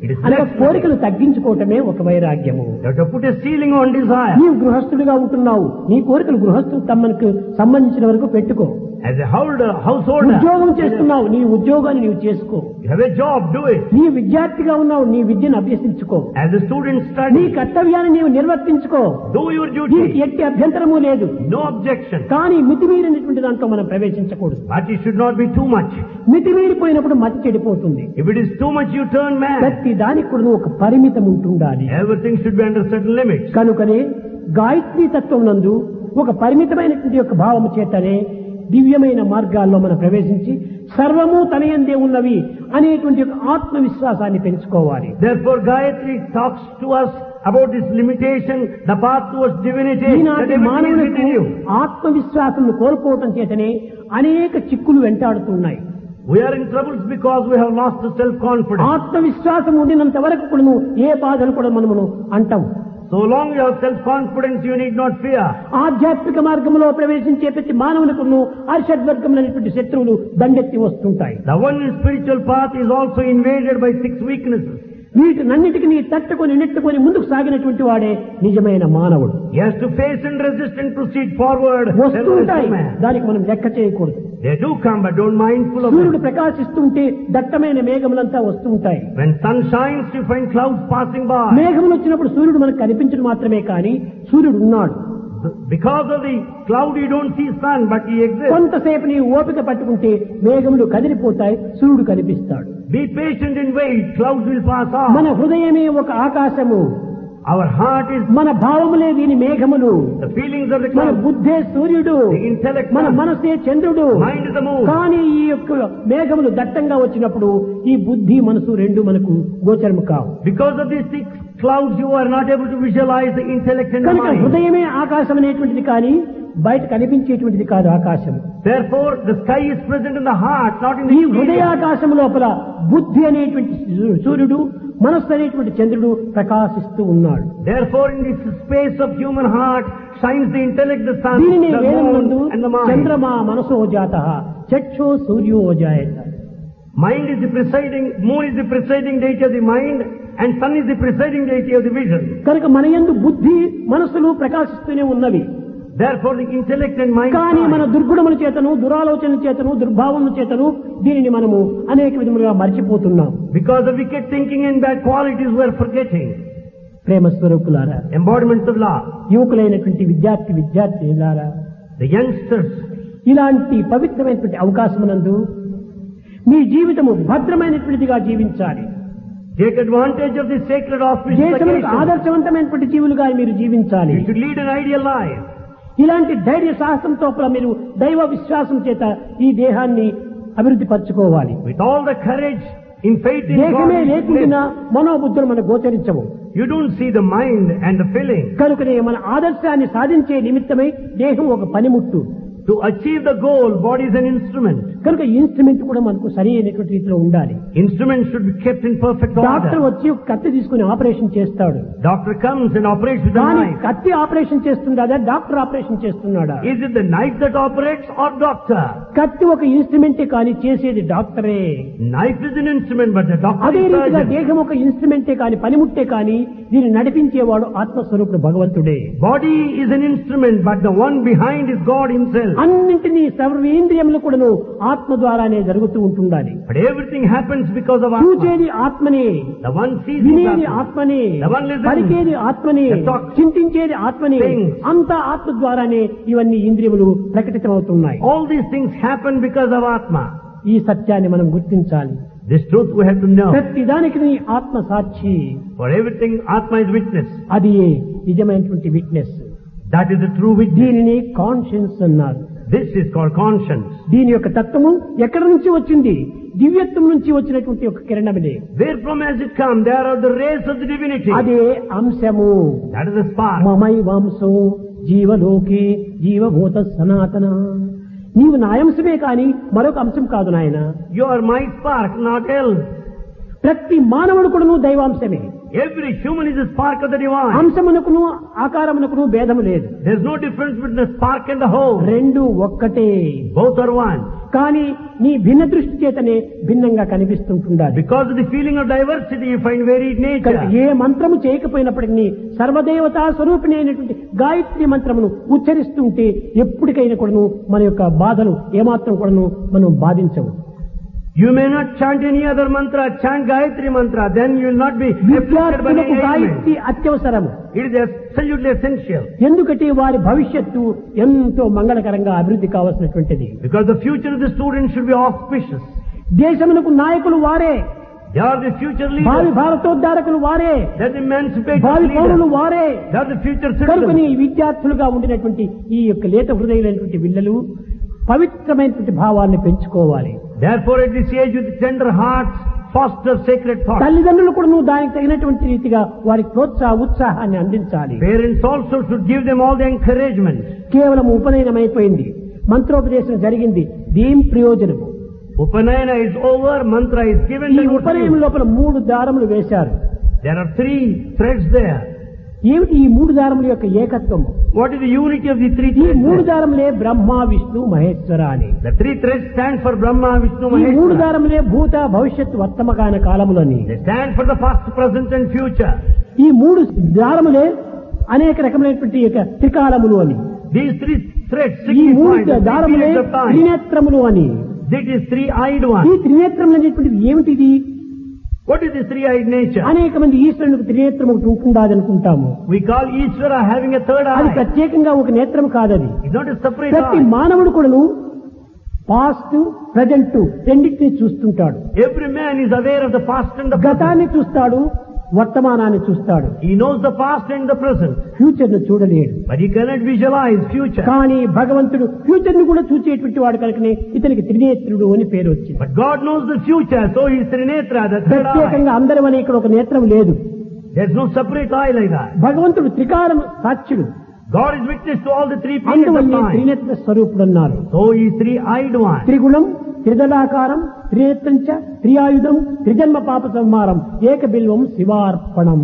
It is అనగా less కోరికలు తగ్గించుకోవటమే ఒక వైరాగ్యము. You have to put a ceiling on desire. నీవు గృహస్థుడిగా ఉంటున్నావు, నీ కోరికలు గృహస్థు తమకు సంబంధించిన వరకు పెట్టుకో. As a holder, householder, ఉద్యోగం చేస్తున్నావు, నీ ఉద్యోగాన్ని నీవు చేసుకో. you have a job, do it. నీ విద్యార్థిగా ఉన్నావు, నీ విద్యను అభ్యసించుకో. As a student, నీ study. కర్తవ్యాన్ని నీవు నిర్వర్తించుకో. Do your దీనికి duty. ఎట్టి అభ్యంతరము లేదు. No objection. కానీ మితిమీరినటువంటి దాంట్లో మనం ప్రవేశించకూడదు. But it should not be too much. మితిమీరిపోయినప్పుడు మతి చెడిపోతుంది. If it is too much, you turn mad. ప్రతి దానికి కూడా ఒక పరిమితం ఉంటుండాలి. Everything should be under certain limits. కనుకనే గాయత్రీ తత్వం నందు ఒక పరిమితమైనటువంటి యొక్క భావము చేతనే దివ్యమైన మార్గాల్లో మనం ప్రవేశించి సర్వము తనయందే ఉన్నవి అనేటువంటి ఒక ఆత్మవిశ్వాసాన్ని పెంచుకోవాలి. Therefore, Gayatri talks to us about this limitation, the path towards divinity. That ఈనాటి everything is మానవులకు within you. ఆత్మవిశ్వాసం కోల్పోవటం చేతనే అనేక చిక్కులు వెంటాడుతున్నాయి. We are in troubles because we have lost the self-confidence. ఆత్మవిశ్వాసం ఉండినంత వరకు కూడా ఏ బాధలు కూడా మనము అంటాం. So long you have self-confidence, you need not fear. ఆధ్యాత్మిక మార్గంలో ప్రవేశించే ప్రతి మానవులకు అరిషడ్వర్గములైనటువంటి శత్రువులు దండెత్తి వస్తుంటాయి. The one in spiritual path is also invaded by six weaknesses. వీటినన్నిటికీ తట్టుకొని నెట్టుకొని ముందుకు సాగినటువంటి వాడే నిజమైన మానవుడు. He has to face and resist and proceed forward. వస్తుంటాయి, దానికి మనం లెక్క చేయకూడదు. They do come, but don't mindful of సూర్యుడు them. ప్రకాశిస్తుంటే దట్టమైన మేఘములంతా వస్తుంటాయి. When sun shines, you find clouds passing by. మేఘములు వచ్చినప్పుడు సూర్యుడు మనకు కనిపించడం మాత్రమే కానీ సూర్యుడు ఉన్నాడు. Because of the cloud, you don't see sun, but he exists. కొంతసేపు నీ ఓపిక పట్టుకుంటే మేఘములు కదిలిపోతాయి, సూర్యుడు కనిపిస్తాడు. Be patient and wait, clouds will pass మన off. హృదయమే ఒక ఆకాశము, Our heart is మన భావములే దీని మేఘములు, the feelings of the మన cloud. బుద్ధే సూర్యుడు, The intellect, మన మనసే చంద్రుడు. mind is the moon. కానీ ఈ యొక్క మేఘములు దట్టంగా వచ్చినప్పుడు ఈ బుద్ధి మనసు రెండు మనకు గోచరము కావు. Because of these six clouds, you are not able to visualize the intellect and the కనుక mind. హృదయమే ఆకాశం అనేటువంటిది కానీ బయట కనిపించేటువంటిది కాదు ఆకాశం. Therefore, the sky is present in the heart, not in the ఈ exterior. హృదయాకాశం లోపల బుద్ధి అనేటువంటి సూర్యుడు, మనస్సు అనేటువంటి చంద్రుడు ప్రకాశిస్తూ ఉన్నాడు. Therefore, in this space of human heart shines the intellect, the sun, దీనిని the వేదమునందు moon, and the mind. చంద్రమా మనసో జాతః చక్షో సూర్యో జాయత. Mind is the presiding, moon is the presiding deity of the mind, and sun is the presiding deity of the vision. కనుక మన యందు బుద్ధి మనస్సులు ప్రకాశిస్తూనే ఉన్నవి. Therefore, the intellect and mind. కానీ మన shine. దుర్గుణముల చేతను, దురాలోచనల చేతను, దుర్భావముల చేతను దీనిని మనము అనేక విధములుగా మర్చిపోతున్నాం. Because of wicked thinking and bad qualities, we are forgetting. ప్రేమ స్వరూపులారా, Embodiments of love. యువకులైనటువంటి విద్యార్థి విద్యార్థిలారా, The youngsters, ఇలాంటి పవిత్రమైనటువంటి అవకాశమునందు మీ జీవితము భద్రమైనటువంటిదిగా జీవించాలి. take advantage of this sacred auspicious దేశములకు occasion. ఆదర్శవంతమైనటువంటి జీవులుగా మీరు జీవించాలి. You should lead an ideal life. ఇలాంటి ధైర్య సాహసంతో మీరు దైవ విశ్వాసం చేత ఈ దేహాన్ని అభివృద్ధి పరచుకోవాలి. With all the courage, in faith in దేహమే God, లేకుండా మనోబుద్ధులు మనకు గోచరించవు. you don't see the mind and the feeling. కనుకనే మన ఆదర్శాన్ని సాధించే నిమిత్తమై దేహం ఒక పనిముట్టు. To achieve the goal, body is an instrument. కనుక ఇన్స్ట్రుమెంట్ కూడా మనకు సరి అయినటువంటి రీతిలో ఉండాలి. Instruments should be kept in perfect doctor order. వచ్చి ఒక కత్తి తీసుకుని ఆపరేషన్ చేస్తాడు. Doctor comes and operates with the కానీ knife. కత్తి ఆపరేషన్ చేస్తున్నాడా, డాక్టర్ ఆపరేషన్ చేస్తున్నాడా? Is it the knife that operates or doctor? కత్తి ఒక ఇన్స్ట్రుమెంటే కానీ చేసేది డాక్టరే. Knife is an instrument, but the doctor అదే is రీతిగా surgeon. దేహం ఒక ఇన్స్ట్రుమెంటే కానీ పనిముట్టే కానీ దీన్ని నడిపించేవాడు ఆత్మస్వరూపుడు భగవంతుడే. Body is an instrument, but the one behind is God himself. అన్నింటినీ సర్వేంద్రియములు కూడాను ఆత్మ ద్వారానే జరుగుతూ ఉంటుండాలి. But everything happens because of Atma. చూచేది ఆత్మనే, The one sees వినేది Atma. ఆత్మనే, The one listens. పలికేది ఆత్మనే, The talk. చింతించేది ఆత్మనే. Things. అంతా ఆత్మ ద్వారానే ఇవన్నీ ఇంద్రియములు ప్రకటితమవుతున్నాయి. All these things happen because of Atma. ఈ సత్యాన్ని మనం గుర్తించాలి. This truth we have to know. ప్రతి దానికి నీ ఆత్మ సాక్షి. For everything, Atma is witness. అది నిజమైనటువంటి witness. That is the true witness. దీనిని కాన్షియన్స్ అన్నారు. This is called conscience. దీని యొక్క తత్వము ఎక్కడి నుంచి వచ్చింది? దివ్యత్వం నుంచి వచ్చినటువంటి ఒక కిరణమే. Where from has it come? There are the rays of the divinity. అదే అంశము. That is the spark. మమై వంశో జీవలోకే జీవభూత సనాతన. నీవు నా అంశమే కాని మరొక అంశం కాదు నాయన. You are my spark, not else. ప్రతి మానవుడు కూడాను దైవాంశమే. Every human is a spark of the divine. అంశమునకును ఆకారమునకును భేదము లేదు. There's no difference between the spark and the whole. రెండు ఒక్కటే. Both are one. కానీ నీ భిన్న దృష్టి చేతనే భిన్నంగా కనిపిస్తుంటుండాలి. Because of the feeling of diversity, you find varied nature. ఏ మంత్రము చేయకపోయినప్పటికీ సర్వదేవతా స్వరూపిణి అయినటువంటి గాయత్రి మంత్రమును ఉచ్చరిస్తుంటే ఎప్పటికైనా కూడాను మన యొక్క బాధలు ఏమాత్రం కూడాను మనం బాధించవు. You may not chant any other mantra, chant Gayatri mantra, then you will not be afflicted by any విద్యార్థులకు ailment. Gayatri అత్యవసరము. It is absolutely essential. ఎందుకంటే వారి భవిష్యత్తు ఎంతో మంగళకరంగా అభివృద్ధి కావాల్సినటువంటిది. Because the future of the student should be auspicious. దేశమునకు నాయకులు వారే, They are the future భావి leaders. భారతోద్ధారకులు వారే, They are the emancipated భావి పౌరులు leaders. వారే. They are the future కనుకని citizens. విద్యార్థులుగా ఉండినటువంటి ఈ యొక్క లేత హృదయులైనటువంటి పిల్లలు పవిత్రమైనటువంటి భావాన్ని పెంచుకోవాలి. Therefore, at this age, with tender hearts, foster sacred thoughts. తల్లిదండ్రులు కూడా నువ్వు దానికి తగినటువంటి రీతిగా వారికి ప్రోత్సాహ ఉత్సాహాన్ని అందించాలి. Parents also should give them all the encouragement. కేవలం ఉపనయనమైపోయింది, మంత్రోపదేశం జరిగింది, దీం ప్రయోజనము. Upanayana is over, mantra is given. ఈ then what to ఉపనయనం do? లోపల మూడు దారములు వేశారు. There are three threads there. ఏమిటి ఈ మూడు దారముల యొక్క ఏకత్వం? What is the unity of the three ఈ threads? మూడు there? దారములే బ్రహ్మ విష్ణు మహేశ్వర అని. The three threads stand for Brahma, Vishnu, ఈ మూడు Maheshwara. దారములే భూత భవిష్యత్ వర్తమాన కాలములని. They stand for the past, present and future. ఈ మూడు దారములే అనేక రకమైనటువంటి యొక్క త్రికాలములు అని. These three threads ఈ మూడు signify the three దారములే periods of time. త్రినేత్రములు అని. That is three-eyed ఈ one. త్రినేత్రములు అనేటువంటిది ఏమిటిది? What is this three-eyed nature? అనేక మంది ఈశ్వరునికి త్రినేత్రం ఒకటి ఉంటుండాది అనుకుంటాము. We call Ishvara having a third అది eye. ప్రత్యేకంగా ఒక నేత్రం కాదది. It's not a separate ప్రతి eye. మానవుడు కూడాను పాస్ట్ ప్రజెంట్ రెండింటినీ చూస్తుంటాడు. Every man is aware of the past and the present. గతాన్ని చూస్తాడు, వర్తమానాన్ని చూస్తాడు, He knows the past and the present. Future ను చూడలేడు. But he cannot visualize future. కానీ భగవంతుడు ఫ్యూచర్ ను కూడా చూసేటువంటి వాడు కనుకనే ఇతనికి త్రినేత్రుడు అని పేరు వచ్చింది. But God knows the future, so he is Trinetra, the third eye. ప్రత్యేకంగా అందరం అనే ఇక్కడ ఒక నేత్రం లేదు. There's no separate eye like that. భగవంతుడు త్రికాలం సాక్షుడు, God is witness to all the three periods of అందువల్లే time. త్రినేత్ర స్వరూపుడు అన్నారు. So he is three-eyed one. త్రిగుణం త్రిదళాకారం త్రినేత్రంచ త్రియాయుధం త్రిజన్మ పాప సంహారం ఏక బిల్వం శివార్పణం.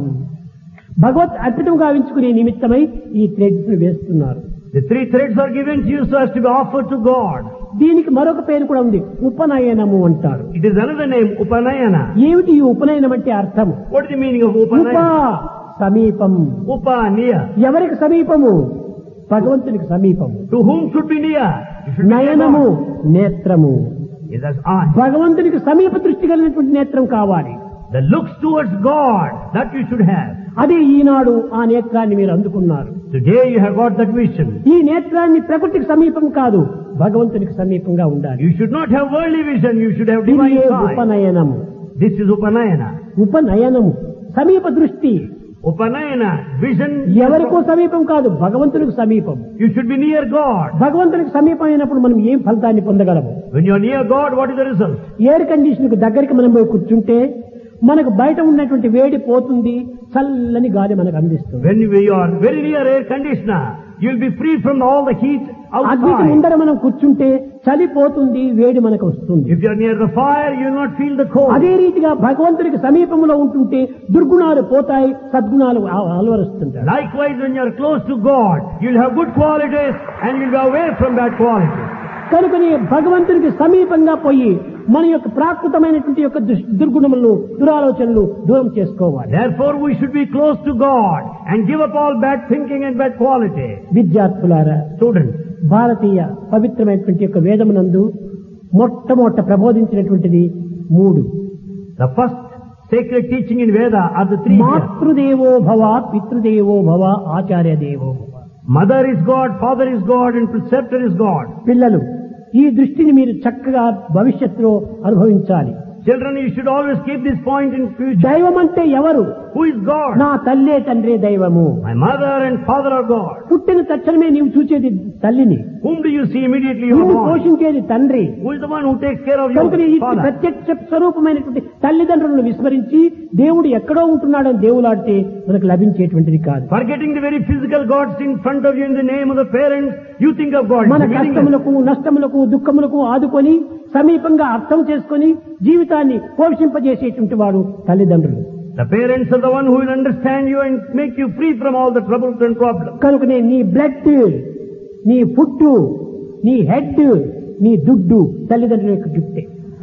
భగవత్ అర్పితం గావించుకునే నిమిత్తమై ఈ థ్రెడ్స్ ను వేస్తున్నారు. The three threads are given to you so as to be offered to God. దీనికి మరొక పేరు కూడా ఉంది, ఉపనయనము అంటారు. It is another name, Upanayana. ఏమిటి ఈ ఉపనయనం అంటే అర్థం? What is the meaning of ఉప Upanayana? సమీపం. Upa, near. ఎవరికి సమీపము? భగవంతునికి సమీపము. To whom should be near? You should be near నయనము God. నేత్రము. It is eye. భగవంతునికి సమీప దృష్టి కలిగినటువంటి నేత్రం కావాలి. The looks towards God, that you should have. అదే ఈనాడు ఆ నేత్రాన్ని మీరు అందుకున్నారు. Today you have got that vision. ఈ నేత్రాన్ని ప్రకృతికి సమీపం కాదు, భగవంతునికి సమీపంగా ఉండాలి. You should not have worldly vision, you should have ఇది divine A sight. ఉపనయనము. This is Upanayana. ఉపనయనము సమీప దృష్టి. Upanayana, vision. ఎవరికో సమీపం కాదు, భగవంతునికి సమీపం. You should be near God. భగవంతునికి సమీపం అయినప్పుడు మనం ఏం ఫలితాన్ని పొందగలము? When you are near God, what is the result? Air condition కు దగ్గరికి మనం పోయి కూర్చుంటే మనకు బయట ఉన్నటువంటి వేడి పోతుంది, చల్లని గాలి మనకు అందిస్తుంది. When you are very near air conditioner, you will be free from all the heat అగ్నికి outside. ముందర మనం కూర్చుంటే చలి పోతుంది, వేడి మనకు వస్తుంది. If you are near the fire, you will not feel the cold. అదే రీతిగా భగవంతునికి సమీపంలో ఉంటుంటే దుర్గుణాలు పోతాయి, సద్గుణాలు అ- అలవరుస్తుంటాయి. Likewise, when you are close to God, you will have good qualities and you will be away from bad qualities. కనుకని భగవంతునికి సమీపంగా పోయి మన యొక్క ప్రాకృతమైనటువంటి యొక్క దుష్- దుర్గుణములను దురాలోచనలు దూరం చేసుకోవాలి. Therefore, we should be close to God and give up all bad thinking and bad quality. విద్యార్థులారా, Students, భారతీయ పవిత్రమైనటువంటి యొక్క వేదమునందు మొట్టమొదట ప్రబోధించినటువంటిది మూడు. the first sacred teaching in Veda are the three. here. మాతృదేవో భవ, పితృదేవో భవ, ఆచార్య దేవో భవ. Mother is God, father is God, and preceptor is God. పిల్లలు, ఈ దృష్టిని మీరు చక్కగా భవిష్యత్తులో అనుభవించాలి. Children, you should always keep this point in future. దైవం అంటే ఎవరు? Who is God? నా తల్లే తండ్రే దైవము. My mother and father are God. పుట్టిన తక్షణమే నీవు చూచేది తల్లిని, Whom do you see immediately you are నిన్ను born? పోషించేది తండ్రి. Who is the one who takes care of కనుక ఈ your father? ప్రత్యక్ష స్వరూపమైనటువంటి తల్లిదండ్రులను విస్మరించి దేవుడు ఎక్కడో ఉంటున్నాడని దేవులాడితే మనకు లభించేటువంటిది కాదు. Forgetting the very physical gods in front of you in the name of the parents, you think of God. మన It's meaningless. కష్టములకు నష్టములకు దుఃఖములకు ఆదుకొని సమీపంగా అర్థం చేసుకొని జీవితాన్ని పోషింపజేసేటువంటి వాడు తల్లిదండ్రులు. The parents are the one who will understand you and make you free from all the troubles and problems. కనుకనే నీ బ్లడ్, నీ ఫుడ్, నీ హెడ్, నీ దుడ్డు తల్లిదండ్రుల యొక్క గిఫ్టే.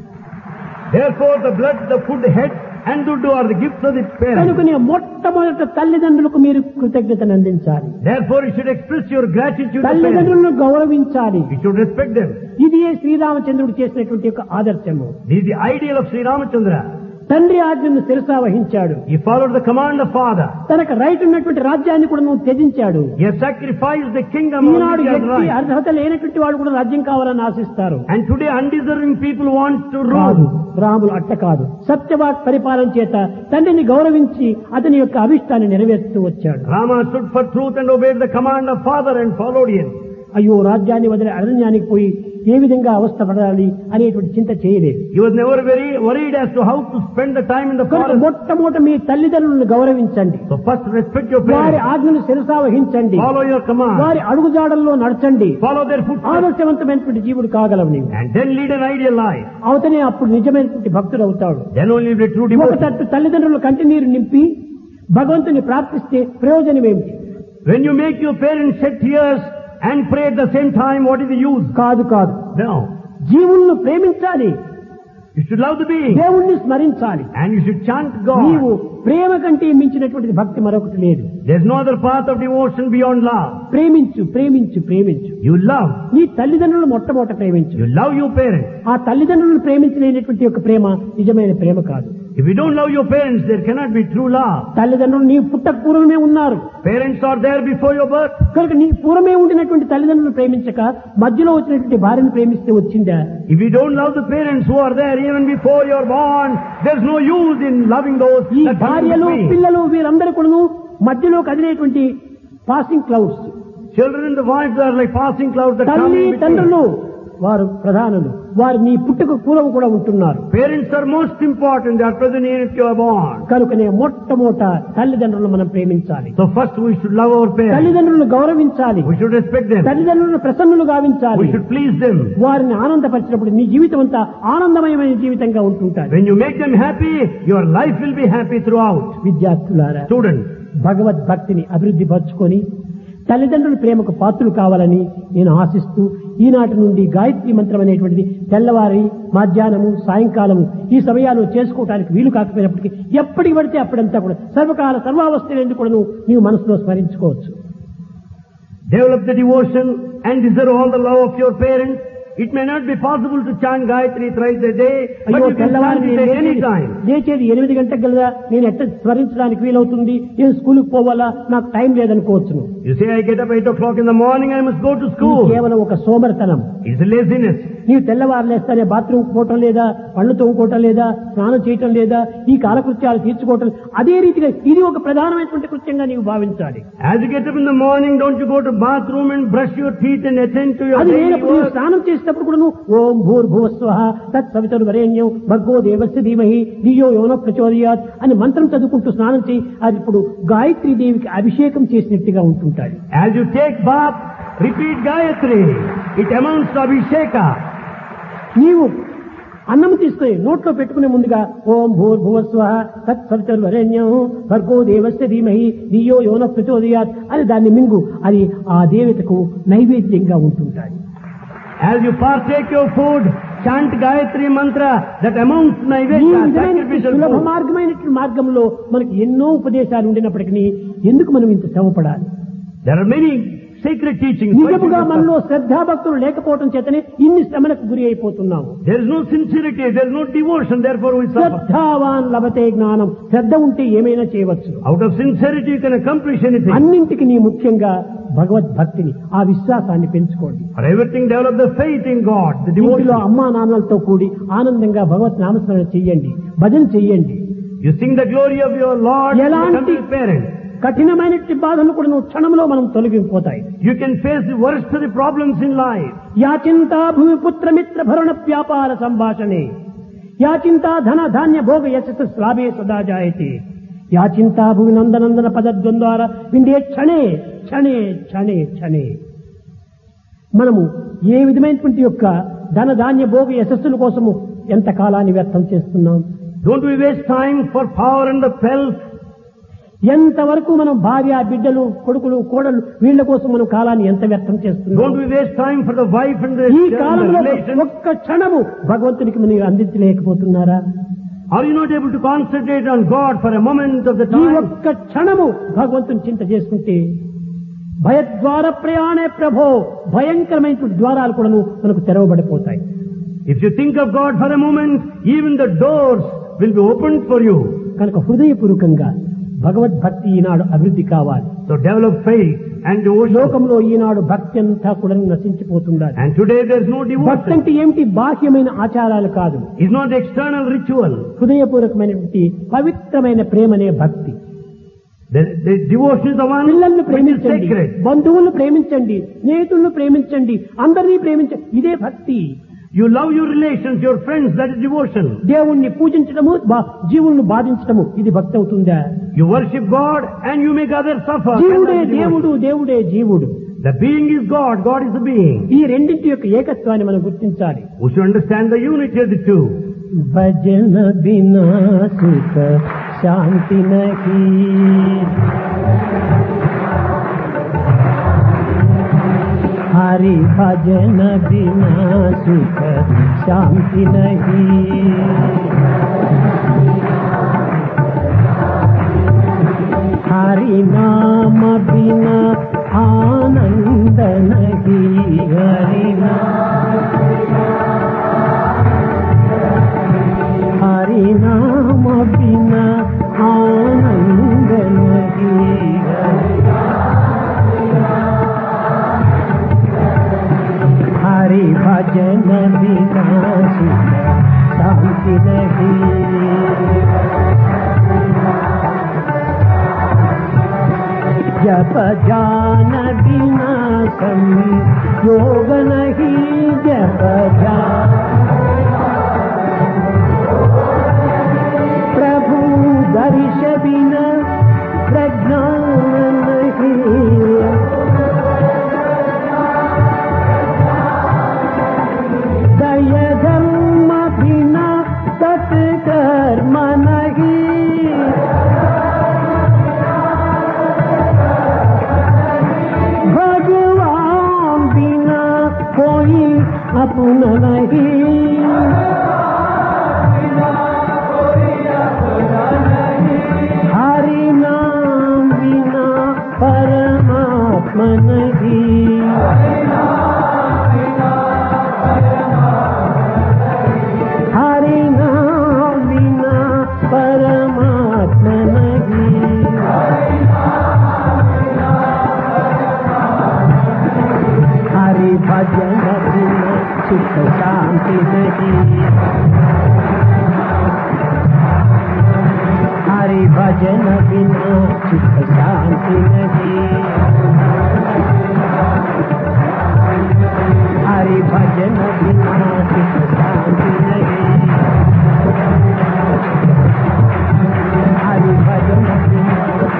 Therefore the blood, the food, head and duddu are the gifts of the parents. కనుకనే మొట్టమొదట తల్లిదండ్రులకు మీరు కృతజ్ఞతను అందించాలి. Therefore you should express your gratitude to parents. తల్లిదండ్రులను గౌరవించాలి. You should respect them. ఇది శ్రీరామచంద్రుడు చేసినటువంటి ఒక ఆదర్శము. This is the ideal of Sri Ramachandra. తండ్రి ఆజ్ఞను శిరసా వహించాడు. He followed the command of father. తనకు రైట్ ఉన్నటువంటి రాజ్యాన్ని కూడా నువ్వు త్యజించాడు. He has sacrificed the kingdom. ఈనాడు వ్యక్తి అర్హత లేనటువంటి వాడు కూడా రాజ్యం కావాలని ఆశిస్తారు. And today undeserving people want to rule. Ramulu అట్ట కాదు. సత్యవాక్ పరిపాలన చేత తండ్రిని గౌరవించి అతని యొక్క అభిష్టాన్ని నెరవేరుస్తూ వచ్చాడు. Rama stood for truth and obeyed the command of father and followed him. అయ్యో రాజ్యాన్ని వదిలి అరణ్యానికి పోయి ఏ విధంగా అవస్థ పడాలి అనేటువంటి చింత చేయలేదు. He was never very worried as to how to spend the time in the forest. మొట్టమొదట మీ తల్లిదండ్రులను గౌరవించండి. So first respect your parents. వారి ఆజ్ఞను శిరసా వహించండి. Follow your command. వారి అడుగుజాడల్లో నడచండి. Follow their footsteps. ఆదర్శవంతమైనటువంటి జీవుడు కాగలవు నీవు. And then lead an ideal life. అవుతనే అప్పుడు నిజమైనటువంటి భక్తుడు అవుతాడు. Then only will be true ఒక devotee. తట్టు తల్లిదండ్రుల కంటి నీరు నింపి భగవంతుని ప్రార్థిస్తే ప్రయోజనం ఏమిటి? When you make your parents shed tears and pray at the same time, what is the use? కాదు కాదు. No. జీవులను ప్రేమించాలి. You should love the being. దేవుణ్ణి స్మరించాలి. And you should chant నీవు God. ప్రేమ కంటే మించినటువంటి భక్తి మరొకటి లేదు. There is no other path of devotion beyond love. ప్రేమించు ప్రేమించు ప్రేమించు. You love. నీ తల్లిదండ్రులను మొట్టమొదట ప్రేమించు. You love your parents. ఆ తల్లిదండ్రులను ప్రేమించలేనటువంటి యొక్క ప్రేమ నిజమైన ప్రేమ కాదు. If you don't love your parents, there cannot be true love. తల్లిదండ్రులు నీ పుట్టక పూర్వమే ఉన్నారు. Parents are there before your birth. కనుక నీ పూర్వమే ఉండినటువంటి తల్లిదండ్రులను ప్రేమించక మధ్యలో వచ్చినటువంటి భార్యను ప్రేమిస్తే వచ్చిందా? If you don't love the parents who are there even before you are born, there's no use in loving those ఈ that come భార్యలు between. పిల్లలు వీరందరూ కూడాను మధ్యలో కదిలేటువంటి passing clouds. Children and the wives are like passing clouds that come తల్లి in between. తండ్రులు వారు ప్రధానులు. వారు నీ పుట్టుక పూర్వం కూడా ఉంటున్నారు. Parents are most important. They are present here if you are born. కనుకనే మొట్టమొదట తల్లిదండ్రులను మనం ప్రేమించాలి. So first we should love our parents. తల్లిదండ్రులను గౌరవించాలి. We should respect them. తల్లిదండ్రులను ప్రసన్నులు గావించాలి. We should please them. వారిని ఆనందపరిచినప్పుడు నీ జీవితం అంతా ఆనందమయమైన జీవితంగా ఉంటుంటారు. When you make them happy, your life will be happy throughout. విద్యార్థులారా, Students, భగవద్భక్తిని అభివృద్ధి పరచుకొని తల్లిదండ్రుల ప్రేమకు పాత్రలు కావాలని నేను ఆశిస్తూ ఈనాటి నుండి గాయత్రి మంత్రం అనేటువంటిది తెల్లవారి మధ్యాహ్నము సాయంకాలము ఈ సమయాలు చేసుకోవడానికి వీలు కాకపోయినప్పటికీ ఎప్పటికి పడితే అప్పుడంతా కూడా సర్వకాల సర్వావస్థలందు కూడా నీవు మనసులో స్మరించుకోవచ్చు. develop the devotion and deserve all the love of your parents. It may not be possible to chant Gayatri thrice a day, but అయ్యో you can తెల్లవారి chant it at any time. లేచేది ఎనిమిది గంటలకు గలదా నేను ఎట్లా స్మరించడానికి వీలవుతుంది, నేను స్కూల్కి పోవాలా, నాకు టైం లేదనుకోవచ్చును. You say, I get up eight o'clock in the morning, I must go to school. కేవలం ఒక సోమరితనం. It's a laziness. నీవు తెల్లవారు లేస్తానే బాత్రూమ్ పోవటం లేదా, పళ్ళు తోముకోవటం లేదా, స్నానం చేయటం లేదా, ఈ కాలకృత్యాలు తీర్చుకోవటం, అదే రీతిగా ఇది ఒక ప్రధానమైనటువంటి కృత్యంగా నీవు భావించాలి. As you get up in the morning, don't you go to bathroom and brush your teeth and attend to your అది daily లేనప్పుడు నీవు work. స్నానం చేసేటప్పుడు కూడా నువ్వు ఓం భూర్భువస్వః తత్సవితుర్వరేణ్యం భర్గో దేవస్య ధీమహి ధియో యోనః ప్రచోదయాత్ అని మంత్రం చదువుకుంటూ స్నానం చేయి. అది ఇప్పుడు గాయత్రీ దేవికి అభిషేకం చేసినట్టుగా ఉంటుంటాడు. As you take bath, repeat Gayatri. It amounts to Abhisheka. నీవు అన్నం తీసుకుని నోట్లో పెట్టుకునే ముందుగా ఓం భూర్భువస్వః తత్సవితుర్వరేణ్యం భర్గో దేవస్య ధీమహి ధియో యోనః ప్రచోదయాత్ అని దాన్ని మింగు. అది ఆ దేవతకు నైవేద్యంగా ఉంటుంటాడు. As you partake your food, chant Gayatri mantra that amounts to ఈ Naivedya, విధమైన sacrificial సులభ food. మార్గమైనటువంటి మార్గంలో మనకి ఎన్నో ఉపదేశాలు ఉండినప్పటికీ ఎందుకు మనం ఇంత శ్రమపడాలి? There are many sacred teachings. నిజముగా మనలో శ్రద్ధాభక్తులు లేకపోవడం చేతనే ఇన్ని శ్రమలకు గురి అయిపోతున్నాము. There is no sincerity, there is no devotion, therefore we suffer. శ్రద్ధావాన్ లభతే జ్ఞానం. శ్రద్ధ ఉంటే ఏమైనా చేయవచ్చు. Out of sincerity you can accomplish anything. అన్నింటికి నీ ముఖ్యంగా భగవద్భక్తిని, ఆ విశ్వాసాన్ని పెంచుకోండి. For everything develop the faith in God, the ఇంటిలో devotion. అమ్మా నాన్నలతో కూడి ఆనందంగా భగవత్ నామస్మరణ చెయ్యండి, భజన చెయ్యండి. You sing the glory of your Lord and ఎలాంటి become His parents. కఠినమైనటువంటి బాధలు కూడా నువ్వు క్షణంలో మనం తొలగిపోతాయి. You can face the worst of the problems in life. యాచింతా భూమి పుత్ర మిత్ర భరణ వ్యాపార సంభాషణే యాచింతా ధన ధాన్య భోగ యశస్ శ్లాభే సదా జాయతే యాచింతా భూమి నందనందన పదద్వంద్వార విండే క్షణే క్షణే క్షణే క్షణే. మనము ఏ విధమైనటువంటి యొక్క ధన ధాన్య భోగ యశస్సుల కోసము ఎంత కాలాన్ని వ్యర్థం చేస్తున్నాం? Don't we waste time for power and the pelf? ఎంతవరకు మనం భార్య బిడ్డలు కొడుకులు కోడలు వీళ్ళ కోసం మనం కాలాన్ని ఎంత వ్యర్థం చేస్తున్నాం. Don't we waste time for the wife and the ఈ children, the కాలంలో relations? ఒక్క క్షణము భగవంతునికి మీరు అందించలేకపోతున్నారా? Are you not able to concentrate on God for a moment of the ఈ time? ఒక్క క్షణము భగవంతుని చింత చేసుకుంటే భయద్వార ప్రయాణే ప్రభో భయంకరమైనటువంటి ద్వారాలు కూడాను మనకు తెరవబడిపోతాయి. If you think of God for a moment, even the doors will be opened for you. కనుక హృదయపూర్వకంగా భగవద్భక్తి ఈనాడు అభివృద్ధి కావాలి. So develop faith and devotion. లోకంలో ఈనాడు భక్తి అంతా కూడా నశించిపోతుండాలి. And today there is no భక్తి devotion. అంటే ఏమిటి? బాహ్యమైన ఆచారాలు కాదు, It's not external ritual. హృదయపూర్వకమైనటువంటి పవిత్రమైన ప్రేమనే భక్తి. The, the devotion is the one పిల్లల్ని which is ప్రేమించండి, sacred. బంధువులను ప్రేమించండి, స్నేహితులను ప్రేమించండి, అందరినీ ప్రేమించండి, ఇదే భక్తి. You love your relations, your friends, that is devotion. దేవుణ్ణి పూజించడము బా- జీవులను బాధించడము ఇది భక్తి అవుతుందా? You worship God and you make others suffer. జీవుడే And that is దేవుడు, devotion. దేవుడే జీవుడు. The being is God, God is the being. ఈ రెండింటి యొక్క ఏకత్వాన్ని మనం గుర్తించాలి. We should understand the unity of the two. భజన బినా సుఖ శాంతి నహీ, హరి భజన బినా సుఖ శాంతి నహీ, హరి నామ బినా ఆనంద నహీ, హరి హరి నామ బినా ఆనంద నహీ, హరి భజన బినా సుఖ శాంతి నహీ, జప జాన బినా సంయోగ నహీ, జప జాన प्रभु दर्श बिना प्रज्ञान नहीं, दय धर्म बिना सत्कर्म नहीं, भगवान बिना कोई अपना नहीं, हरि नाम बिना परमात्मा नहीं, हरि नाम बिना परमात्मा नहीं, हरि भजन बिना सुख शांति नहीं, हरि भजन बिना सुख शांति नहीं, हरि भजन बिना सुख शांति नहीं, हरि भजन बिना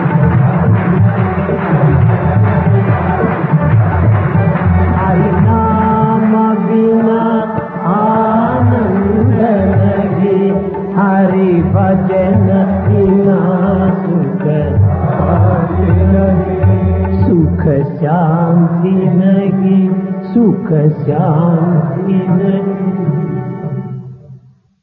हरि नाम बिना आनंद नहीं, हरि भजन बिना सुख सुख शांति नहीं, सुख शांति